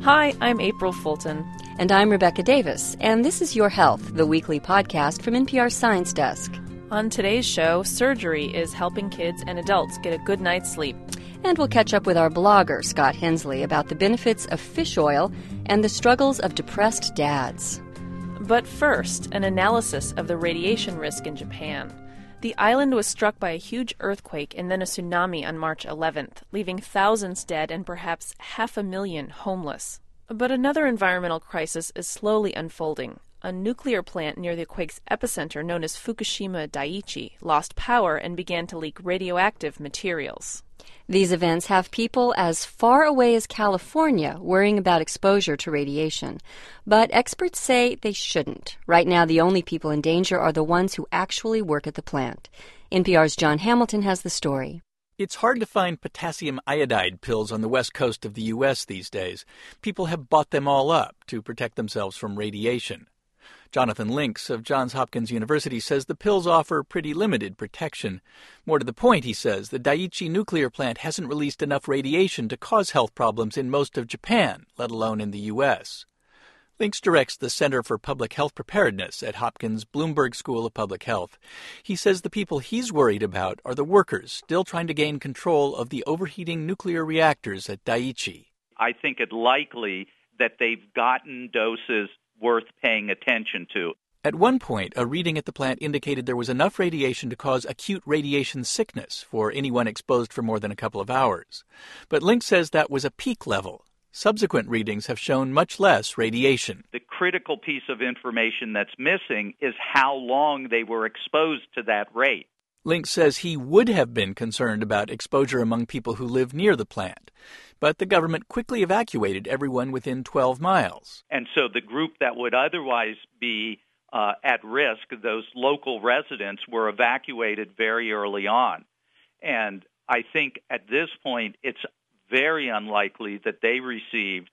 Hi, I'm April Fulton. And I'm Rebecca Davis, and this is Your Health, the weekly podcast from NPR's Science Desk. On today's show, surgery is helping kids and adults get a good night's sleep. And we'll catch up with our blogger, Scott Hensley, about the benefits of fish oil and the struggles of depressed dads. But first, an analysis of the radiation risk in Japan. The island was struck by a huge earthquake and then a tsunami on March 11th, leaving thousands dead and perhaps 500,000 homeless. But another environmental crisis is slowly unfolding. A nuclear plant near the quake's epicenter, known as Fukushima Daiichi, lost power and began to leak radioactive materials. These events have people as far away as California worrying about exposure to radiation. But experts say they shouldn't. Right now, the only people in danger are the ones who actually work at the plant. NPR's John Hamilton has the story. It's hard to find potassium iodide pills on the west coast of the U.S. these days. People have bought them all up to protect themselves from radiation. Jonathan Links of Johns Hopkins University says the pills offer pretty limited protection. More to the point, he says, the Daiichi nuclear plant hasn't released enough radiation to cause health problems in most of Japan, let alone in the U.S. Links directs the Center for Public Health Preparedness at Hopkins Bloomberg School of Public Health. He says the people he's worried about are the workers still trying to gain control of the overheating nuclear reactors at Daiichi. I think it likely that they've gotten doses worth paying attention to. At one point, a reading at the plant indicated there was enough radiation to cause acute radiation sickness for anyone exposed for more than a couple of hours. But Link says that was a peak level. Subsequent readings have shown much less radiation. The critical piece of information that's missing is how long they were exposed to that rate. Link says he would have been concerned about exposure among people who live near the plant, but the government quickly evacuated everyone within 12 miles. And so the group that would otherwise be at risk, those local residents, were evacuated very early on. And I think at this point it's very unlikely that they received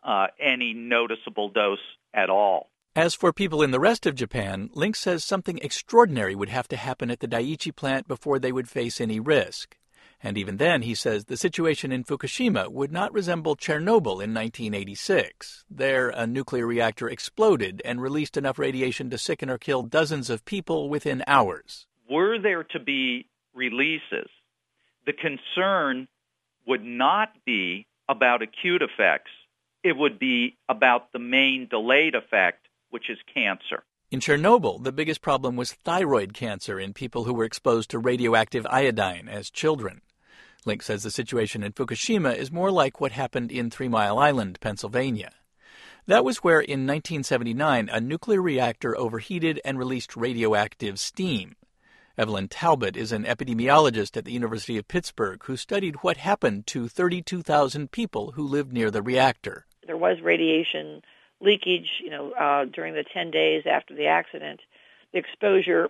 any noticeable dose at all. As for people in the rest of Japan, Link says something extraordinary would have to happen at the Daiichi plant before they would face any risk. And even then, he says, the situation in Fukushima would not resemble Chernobyl in 1986. There, a nuclear reactor exploded and released enough radiation to sicken or kill dozens of people within hours. Were there to be releases, the concern would not be about acute effects. It would be about the main delayed effect, which is cancer. In Chernobyl, the biggest problem was thyroid cancer in people who were exposed to radioactive iodine as children. Link says the situation in Fukushima is more like what happened in 3 Mile Island, Pennsylvania. That was where, in 1979, a nuclear reactor overheated and released radioactive steam. Evelyn Talbot is an epidemiologist at the University of Pittsburgh who studied what happened to 32,000 people who lived near the reactor. There was radiation leakage, during the 10 days after the accident. The exposure,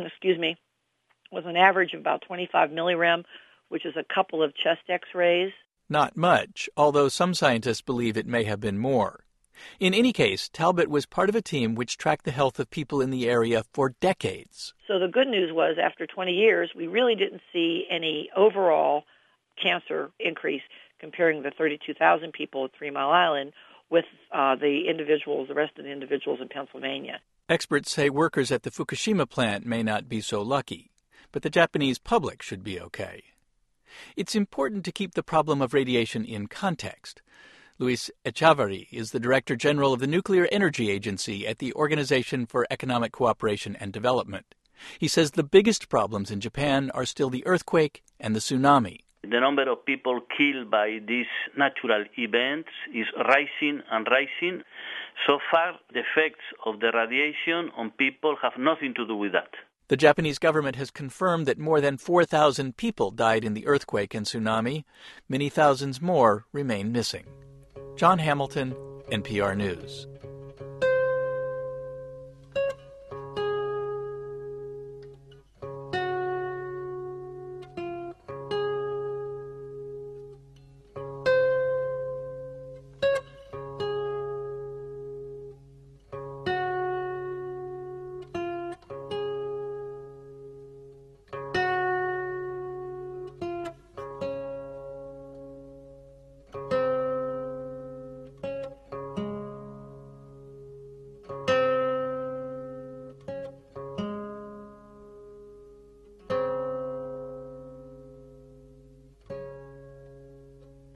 was an average of about 25 millirem, which is a couple of chest x-rays. Not much, although some scientists believe it may have been more. In any case, Talbot was part of a team which tracked the health of people in the area for decades. So the good news was, after 20 years, we really didn't see any overall cancer increase comparing the 32,000 people at 3 Mile Island with the rest of the individuals in Pennsylvania. Experts say workers at the Fukushima plant may not be so lucky, but the Japanese public should be okay. It's important to keep the problem of radiation in context. Luis Echavarri is the Director General of the Nuclear Energy Agency at the Organization for Economic Cooperation and Development. He says the biggest problems in Japan are still the earthquake and the tsunami. The number of people killed by these natural events is rising and rising. So far, the effects of the radiation on people have nothing to do with that. The Japanese government has confirmed that more than 4,000 people died in the earthquake and tsunami. Many thousands more remain missing. John Hamilton, NPR News.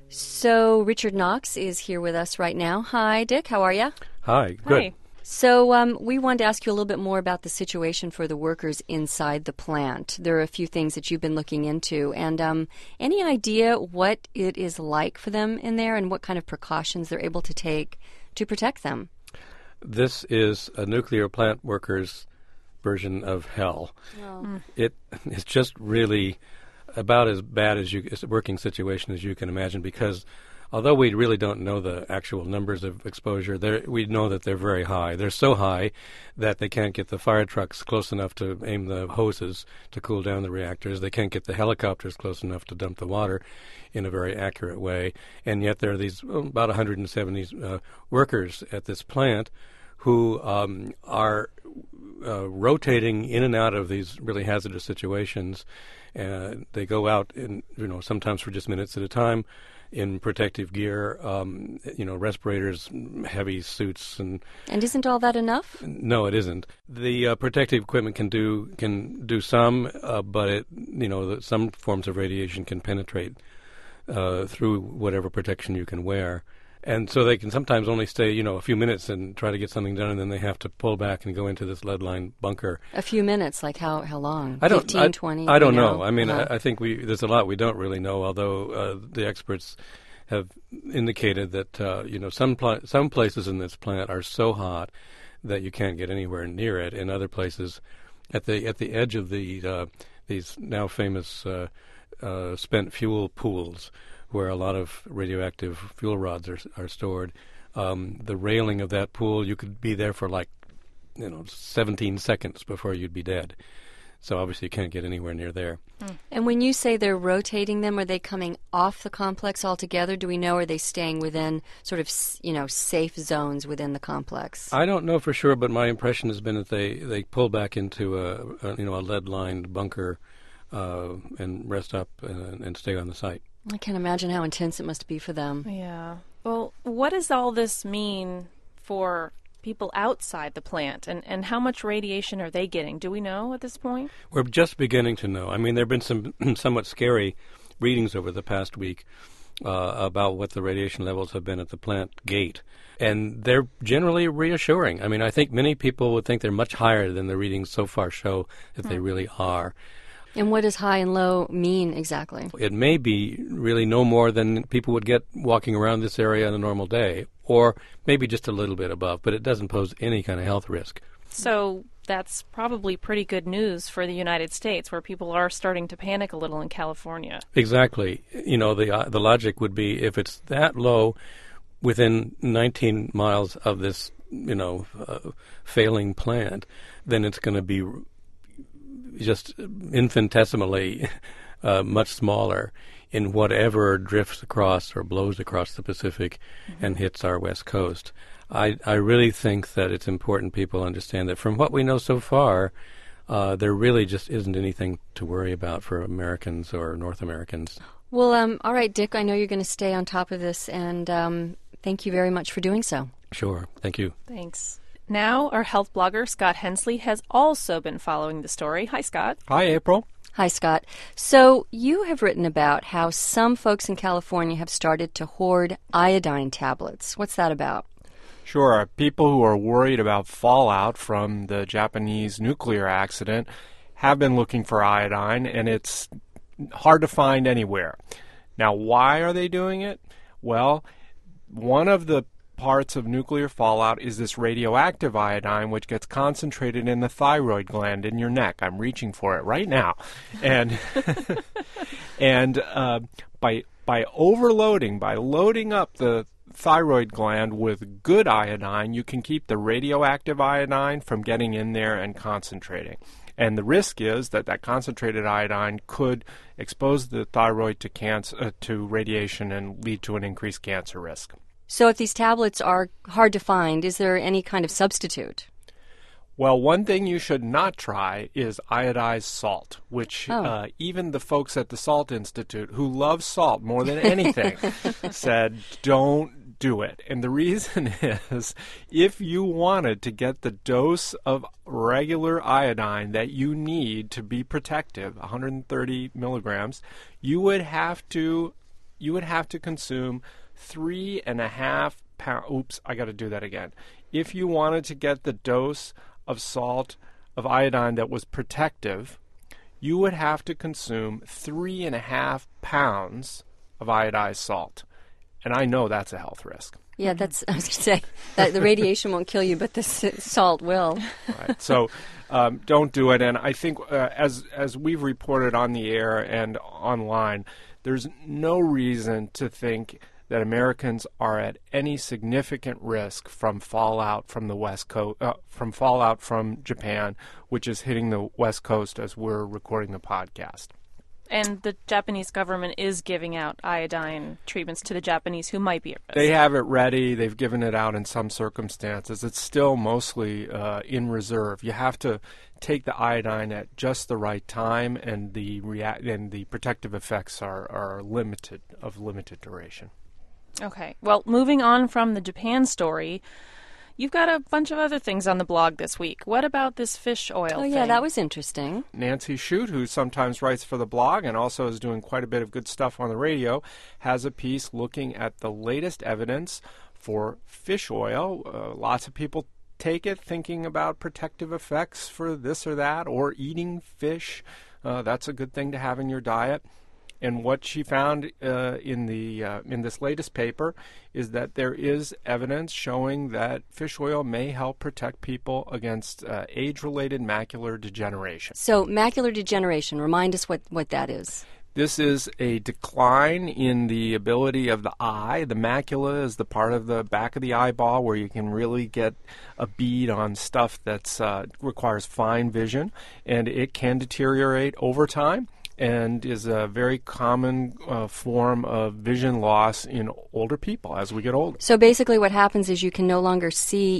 So Richard Knox is here with us right now. Hi, Dick. How are you? Hi. Good. Hi. So we wanted to ask you a little bit more about the situation for the workers inside the plant. There are a few things that you've been looking into. And any idea what it is like for them in there and what kind of precautions they're able to take to protect them? This is a nuclear plant worker's version of hell. Oh. It is just really about as bad as a working situation as you can imagine, because although we really don't know the actual numbers of exposure, we know that they're very high. They're so high that they can't get the fire trucks close enough to aim the hoses to cool down the reactors. They can't get the helicopters close enough to dump the water in a very accurate way. And yet there are these about 170 workers at this plant who are rotating in and out of these really hazardous situations. They go out, sometimes for just minutes at a time, in protective gear, respirators, heavy suits, and isn't all that enough? No, it isn't. The protective equipment can do some, but some forms of radiation can penetrate through whatever protection you can wear. And so they can sometimes only stay, a few minutes and try to get something done, and then they have to pull back and go into this lead-lined bunker. A few minutes, like how long? 15, 20? I don't know. I mean, I think there's a lot we don't really know, although the experts have indicated that, some places in this plant are so hot that you can't get anywhere near it, and other places at the edge of these now famous spent fuel pools, where a lot of radioactive fuel rods are stored. The railing of that pool, you could be there for 17 seconds before you'd be dead. So obviously you can't get anywhere near there. And when you say they're rotating them, are they coming off the complex altogether? Do we know, or are they staying within sort of, safe zones within the complex? I don't know for sure, but my impression has been that they pull back into a lead-lined bunker and rest up and stay on the site. I can't imagine how intense it must be for them. Yeah. Well, what does all this mean for people outside the plant, and how much radiation are they getting? Do we know at this point? We're just beginning to know. I mean, there have been some somewhat scary readings over the past week about what the radiation levels have been at the plant gate, and they're generally reassuring. I mean, I think many people would think they're much higher than the readings so far show that they really are. And what does high and low mean exactly? It may be really no more than people would get walking around this area on a normal day, or maybe just a little bit above, but it doesn't pose any kind of health risk. So that's probably pretty good news for the United States, where people are starting to panic a little in California. Exactly. The logic would be if it's that low within 19 miles of this, failing plant, then it's going to be just infinitesimally much smaller in whatever drifts across or blows across the Pacific and hits our west coast. I really think that it's important people understand that from what we know so far, there really just isn't anything to worry about for Americans or North Americans. Well, all right, Dick, I know you're going to stay on top of this, and thank you very much for doing so. Sure. Thank you. Thanks. Now, our health blogger, Scott Hensley, has also been following the story. Hi, Scott. Hi, April. Hi, Scott. So you have written about how some folks in California have started to hoard iodine tablets. What's that about? Sure. People who are worried about fallout from the Japanese nuclear accident have been looking for iodine, and it's hard to find anywhere. Now, why are they doing it? Well, one of the parts of nuclear fallout is this radioactive iodine, which gets concentrated in the thyroid gland in your neck. I'm reaching for it right now. And by overloading, by loading up the thyroid gland with good iodine, you can keep the radioactive iodine from getting in there and concentrating. And the risk is that concentrated iodine could expose the thyroid to cancer, to radiation, and lead to an increased cancer risk. So if these tablets are hard to find, is there any kind of substitute? Well, one thing you should not try is iodized salt, which even the folks at the Salt Institute, who love salt more than anything, said don't do it. And the reason is, if you wanted to get the dose of regular iodine that you need to be protective, 130 milligrams, you would have to you would have to consume 3.5 pounds. Oops, I got to do that again. If you wanted to get the dose of salt of iodine that was protective, you would have to consume 3.5 pounds of iodized salt. And I know that's a health risk. Yeah, I was going to say that the radiation won't kill you, but the salt will. Right. So don't do it. And I think as we've reported on the air and online, there's no reason to think that Americans are at any significant risk from fallout from the West Coast, from fallout from Japan, which is hitting the West Coast as we're recording the podcast. And the Japanese government is giving out iodine treatments to the Japanese who might be at risk. They have it ready. They've given it out in some circumstances. It's still mostly in reserve. You have to take the iodine at just the right time, and the protective effects are limited, of limited duration. Okay. Well, moving on from the Japan story, you've got a bunch of other things on the blog this week. What about this fish oil thing? Oh, yeah, that was interesting. Nancy Shute, who sometimes writes for the blog and also is doing quite a bit of good stuff on the radio, has a piece looking at the latest evidence for fish oil. Lots of people take it thinking about protective effects for this or that, or eating fish. That's a good thing to have in your diet. And what she found in this latest paper is that there is evidence showing that fish oil may help protect people against age-related macular degeneration. So macular degeneration, remind us what that is. This is a decline in the ability of the eye. The macula is the part of the back of the eyeball where you can really get a bead on stuff that requires fine vision, and it can deteriorate over time, and is a very common form of vision loss in older people as we get older. So basically what happens is you can no longer see,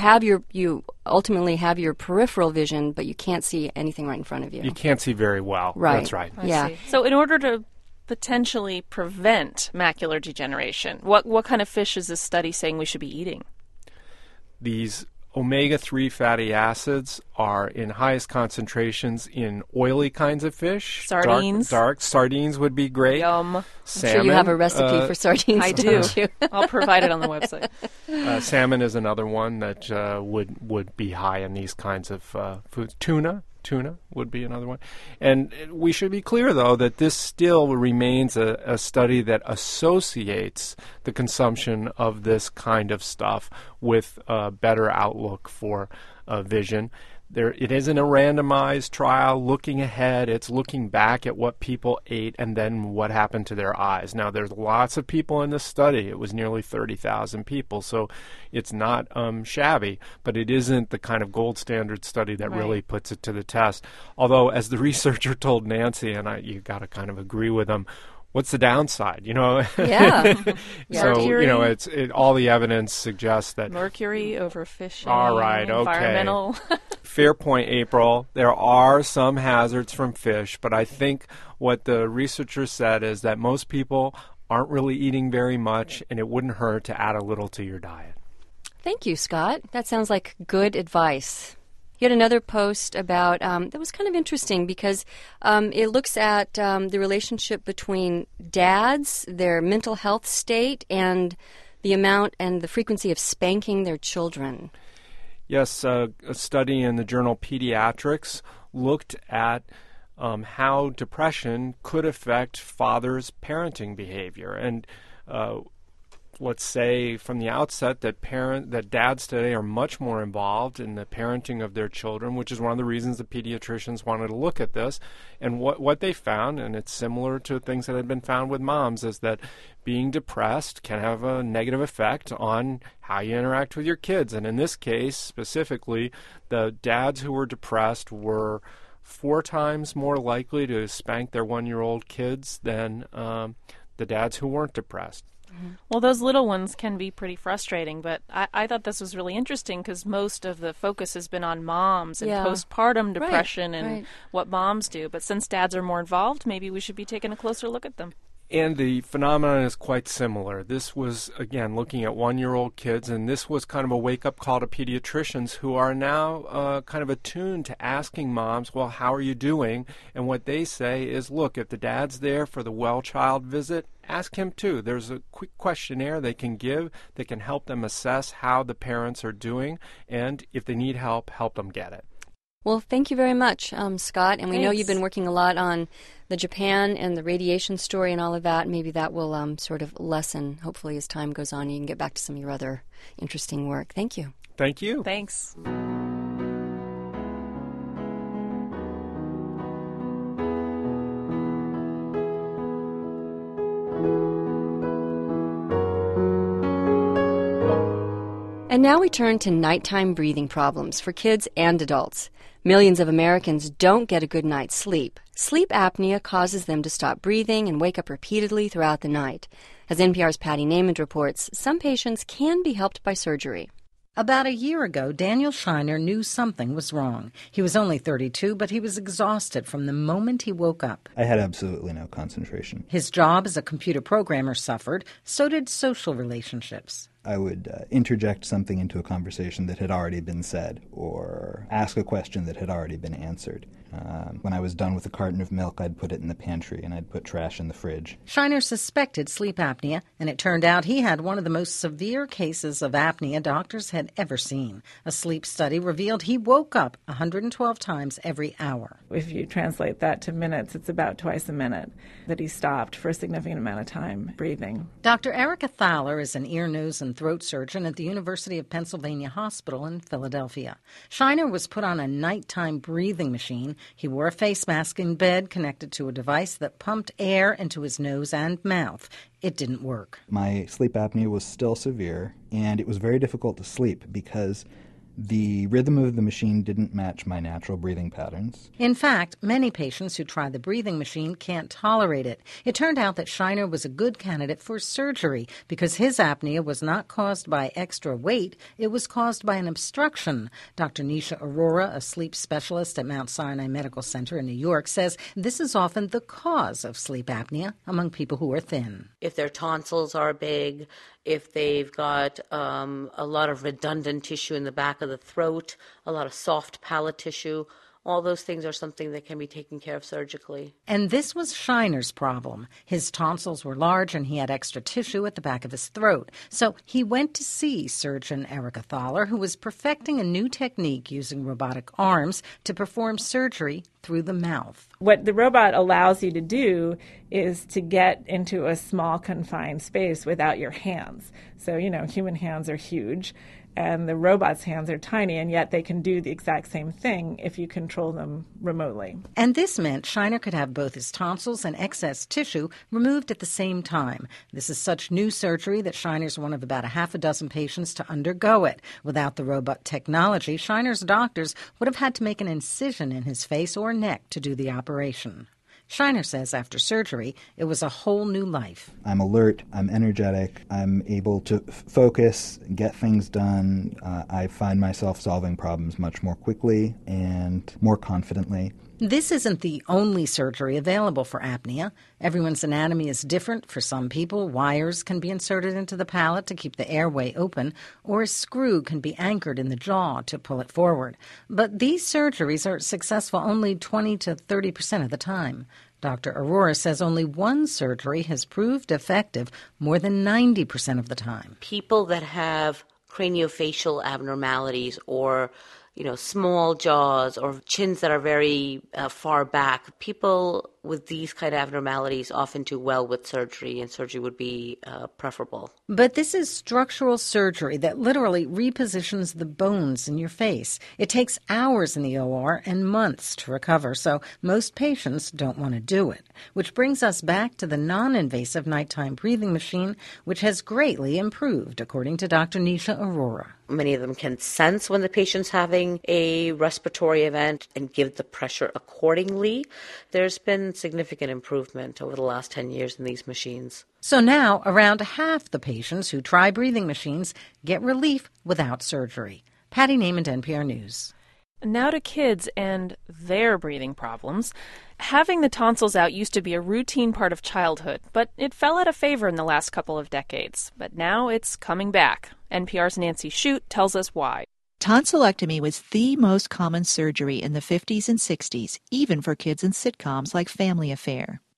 you ultimately have your peripheral vision, but you can't see anything right in front of you. You can't see very well. Right. That's right. Yeah. I see. So in order to potentially prevent macular degeneration, what kind of fish is this study saying we should be eating? These omega-3 fatty acids are in highest concentrations in oily kinds of fish. Sardines. Dark sardines would be great. Yum. Salmon. I'm sure you have a recipe for sardines. I do. Don't you? I'll provide it on the website. Salmon is another one that would be high in these kinds of foods. Tuna would be another one. And we should be clear, though, that this still remains a study that associates the consumption of this kind of stuff with a better outlook for vision. It isn't a randomized trial looking ahead. It's looking back at what people ate and then what happened to their eyes. Now, there's lots of people in this study. It was nearly 30,000 people, so it's not shabby, but it isn't the kind of gold standard study that really puts it to the test. Although, as the researcher told Nancy, and you got to kind of agree with him, what's the downside? Yeah. So Mercury. all the evidence suggests that Mercury, overfishing. All right, okay. Environmental. Fair point, April. There are some hazards from fish, but I think what the researchers said is that most people aren't really eating very much, and it wouldn't hurt to add a little to your diet. Thank you, Scott. That sounds like good advice. You had another post about, that was kind of interesting because it looks at the relationship between dads, their mental health state, and the amount and the frequency of spanking their children. Yes, a study in the journal Pediatrics looked at how depression could affect fathers' parenting behavior. And let's say from the outset that dads today are much more involved in the parenting of their children, which is one of the reasons the pediatricians wanted to look at this. And what they found, and it's similar to things that had been found with moms, is that being depressed can have a negative effect on how you interact with your kids. And in this case, specifically, the dads who were depressed were 4 times more likely to spank their 1-year-old kids than the dads who weren't depressed. Well, those little ones can be pretty frustrating, but I thought this was really interesting because most of the focus has been on moms and postpartum depression and what moms do. But since dads are more involved, maybe we should be taking a closer look at them. And the phenomenon is quite similar. This was, again, looking at 1-year-old kids, and this was kind of a wake-up call to pediatricians who are now kind of attuned to asking moms, well, how are you doing? And what they say is, look, if the dad's there for the well child visit, ask him too. There's a quick questionnaire they can give that can help them assess how the parents are doing, and if they need help them get it. Well, thank you very much, Scott. And we know Thanks. you've been working a lot on the Japan and the radiation story and all of that. Maybe that will sort of lessen, hopefully, as time goes on. You can get back to some of your other interesting work. Thank you. Thank you. Thanks. And now we turn to nighttime breathing problems for kids and adults. Millions of Americans don't get a good night's sleep. Sleep apnea causes them to stop breathing and wake up repeatedly throughout the night. As NPR's Patty Naiman reports, some patients can be helped by surgery. About a year ago, Daniel Shiner knew something was wrong. He was only 32, but he was exhausted from the moment he woke up. I had absolutely no concentration. His job as a computer programmer suffered, so did social relationships. I would interject something into a conversation that had already been said, or ask a question that had already been answered. When I was done with a carton of milk, I'd put it in the pantry, and I'd put trash in the fridge. Shiner suspected sleep apnea, and it turned out he had one of the most severe cases of apnea doctors had ever seen. A sleep study revealed he woke up 112 times every hour. If you translate that to minutes, it's about twice a minute that he stopped for a significant amount of time breathing. Dr. Erica Thaler is an ear, nose, and throat surgeon at the University of Pennsylvania Hospital in Philadelphia. Shiner was put on a nighttime breathing machine. He wore a face mask in bed connected to a device that pumped air into his nose and mouth. It didn't work. My sleep apnea was still severe, and it was very difficult to sleep because the rhythm of the machine didn't match my natural breathing patterns. In fact, many patients who try the breathing machine can't tolerate it. It turned out that Shiner was a good candidate for surgery because his apnea was not caused by extra weight, it was caused by an obstruction. Dr. Nisha Arora, a sleep specialist at Mount Sinai Medical Center in New York, says this is often the cause of sleep apnea among people who are thin. If their tonsils are big, if they've got a lot of redundant tissue in the back of the throat, a lot of soft palate tissue, all those things are something that can be taken care of surgically. And this was Shiner's problem. His tonsils were large and he had extra tissue at the back of his throat. So he went to see surgeon Erica Thaler, who was perfecting a new technique using robotic arms to perform surgery through the mouth. What the robot allows you to do is to get into a small confined space without your hands. So, human hands are huge, and the robot's hands are tiny, and yet they can do the exact same thing if you control them remotely. And this meant Shiner could have both his tonsils and excess tissue removed at the same time. This is such new surgery that Shiner's one of about a half a dozen patients to undergo it. Without the robot technology, Shiner's doctors would have had to make an incision in his face or neck to do the operation. Shiner says after surgery, it was a whole new life. I'm alert, I'm energetic, I'm able to focus, get things done. I find myself solving problems much more quickly and more confidently. This isn't the only surgery available for apnea. Everyone's anatomy is different. For some people, wires can be inserted into the palate to keep the airway open, or a screw can be anchored in the jaw to pull it forward. But these surgeries are successful only 20 to 30% of the time. Dr. Arora says only one surgery has proved effective more than 90% of the time. People that have craniofacial abnormalities or small jaws or chins that are very far back. People with these kind of abnormalities often do well with surgery, and surgery would be preferable. But this is structural surgery that literally repositions the bones in your face. It takes hours in the OR and months to recover, so most patients don't want to do it. Which brings us back to the non-invasive nighttime breathing machine, which has greatly improved, according to Dr. Nisha Arora. Many of them can sense when the patient's having a respiratory event and give the pressure accordingly. There's been significant improvement over the last 10 years in these machines. So now, around half the patients who try breathing machines get relief without surgery. Patty Naiman, NPR News. Now to kids and their breathing problems. Having the tonsils out used to be a routine part of childhood, but it fell out of favor in the last couple of decades. But now it's coming back. NPR's Nancy Shute tells us why. Tonsillectomy was the most common surgery in the 50s and 60s, even for kids in sitcoms like Family Affair.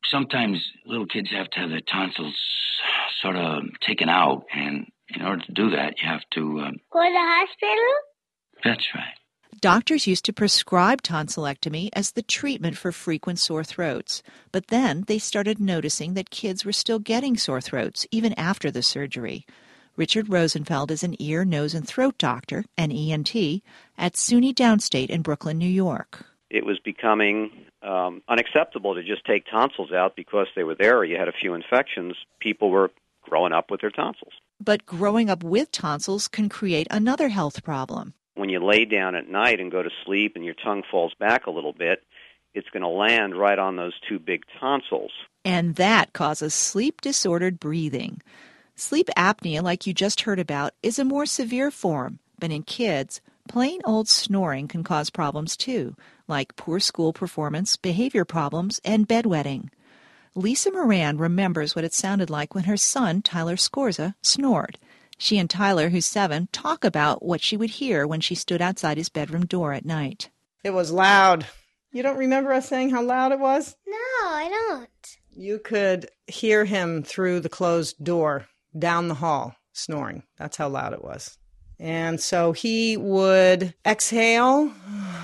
sometimes little kids have to have their tonsils sort of taken out, and in order to do that, you have to... Go to the hospital? That's right. Doctors used to prescribe tonsillectomy as the treatment for frequent sore throats, but then they started noticing that kids were still getting sore throats even after the surgery. Richard Rosenfeld is an ear, nose, and throat doctor, an ENT, at SUNY Downstate in Brooklyn, New York. It was becoming unacceptable to just take tonsils out because they were there or you had a few infections. People were growing up with their tonsils. But growing up with tonsils can create another health problem. When you lay down at night and go to sleep and your tongue falls back a little bit, it's going to land right on those two big tonsils. And that causes sleep-disordered breathing. Sleep apnea, like you just heard about, is a more severe form, but in kids, plain old snoring can cause problems too, like poor school performance, behavior problems, and bedwetting. Lisa Moran remembers what it sounded like when her son, Tyler Scorza, snored. She and Tyler, who's 7, talk about what she would hear when she stood outside his bedroom door at night. It was loud. You don't remember us saying how loud it was? No, I don't. You could hear him through the closed door down the hall snoring. That's how loud it was. And so he would exhale,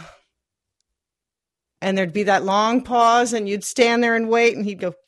and there'd be that long pause, and you'd stand there and wait, and he'd go...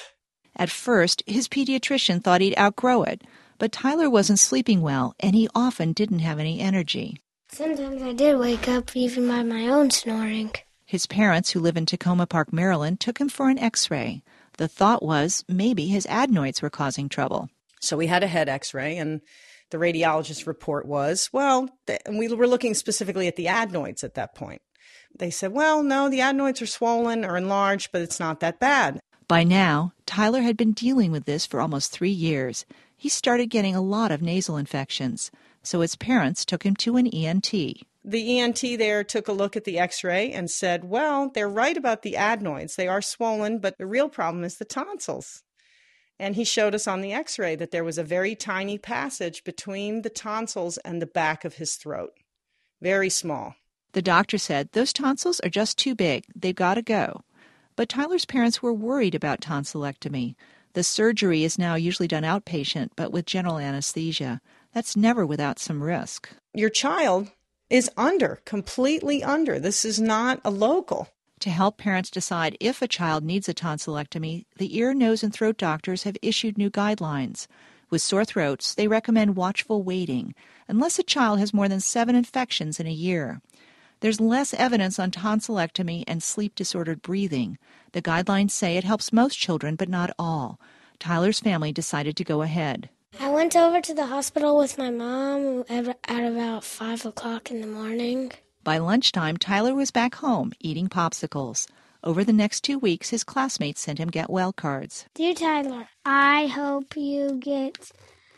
At first, his pediatrician thought he'd outgrow it, but Tyler wasn't sleeping well, and he often didn't have any energy. Sometimes I did wake up even by my own snoring. His parents, who live in Tacoma Park, Maryland, took him for an X-ray. The thought was maybe his adenoids were causing trouble. So we had a head X-ray, and the radiologist's report was, well, we were looking specifically at the adenoids at that point. They said, well, no, the adenoids are swollen or enlarged, but it's not that bad. By now, Tyler had been dealing with this for almost 3 years. He started getting a lot of nasal infections, so his parents took him to an ENT. The ENT there took a look at the X-ray and said, well, they're right about the adenoids. They are swollen, but the real problem is the tonsils. And he showed us on the X-ray that there was a very tiny passage between the tonsils and the back of his throat. Very small. The doctor said, those tonsils are just too big. They've got to go. But Tyler's parents were worried about tonsillectomy. The surgery is now usually done outpatient, but with general anesthesia. That's never without some risk. Your child is completely under. This is not a local. To help parents decide if a child needs a tonsillectomy, the ear, nose, and throat doctors have issued new guidelines. With sore throats, they recommend watchful waiting, unless a child has more than 7 infections in a year. There's less evidence on tonsillectomy and sleep-disordered breathing. The guidelines say it helps most children, but not all. Tyler's family decided to go ahead. I went over to the hospital with my mom at about 5 o'clock in the morning. By lunchtime, Tyler was back home eating popsicles. Over the next 2 weeks, his classmates sent him get well cards. Dear Tyler, I hope you get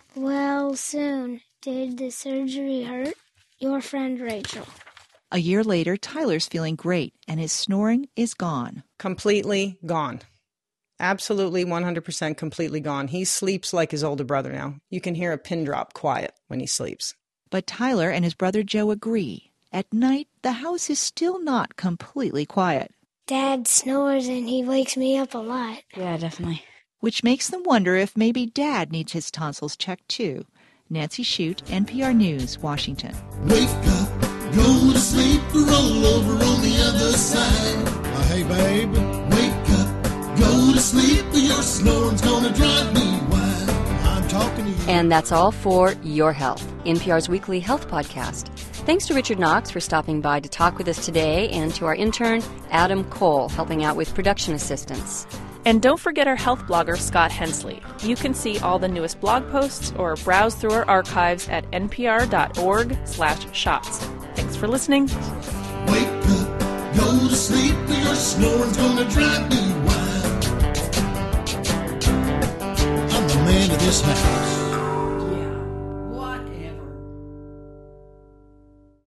well soon. Did the surgery hurt? Your friend Rachel. A year later, Tyler's feeling great, and his snoring is gone. Completely gone. Absolutely 100% completely gone. He sleeps like his older brother now. You can hear a pin drop quiet when he sleeps. But Tyler and his brother Joe agree. At night, the house is still not completely quiet. Dad snores and he wakes me up a lot. Yeah, definitely. Which makes them wonder if maybe Dad needs his tonsils checked too. Nancy Shute, NPR News, Washington. Wake up, go to sleep, roll over on the other side. Hey, babe, wake up, go to sleep, your snoring's gonna drive me wild. I'm talking to you. And that's all for Your Health, NPR's weekly health podcast. Thanks to Richard Knox for stopping by to talk with us today, and to our intern, Adam Cole, helping out with production assistance. And don't forget our health blogger, Scott Hensley. You can see all the newest blog posts or browse through our archives at npr.org/shots. Thanks for listening. Wake up, go to sleep, your snoring's gonna drive me wild. I'm the man of this house.